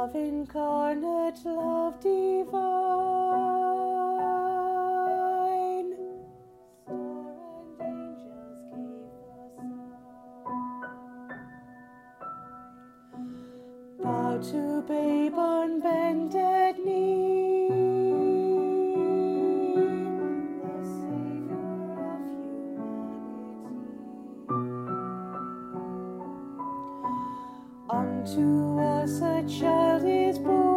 love incarnate, love divine. Star and angels gave the sign. Bow to babe on bended knee, the Savior of humanity. Unto us a child is born.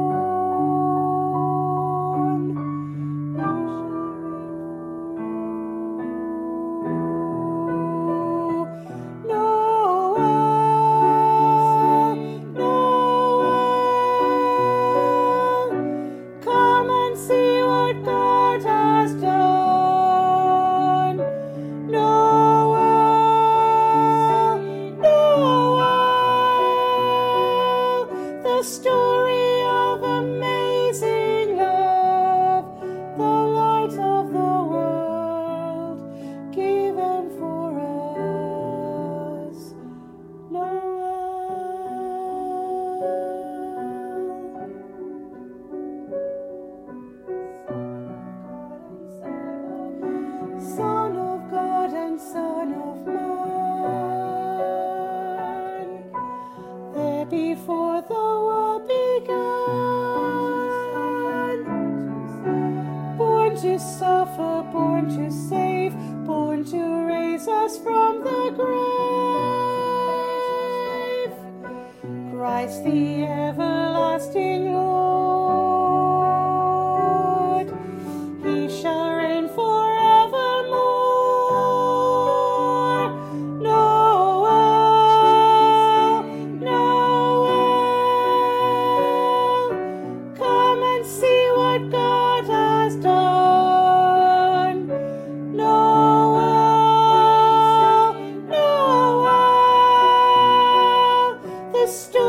Noel, Noel, come and see what God has done. Noel, Noel, the story of amazing love, the light of the world, given for us. Son of God and Son of Man, there before the world began, born to suffer, born to save, born to raise us from the grave. Christ the everlasting Lord, he shall reign forevermore. Noel, Noel, come and see what God has done. Noel, Noel, the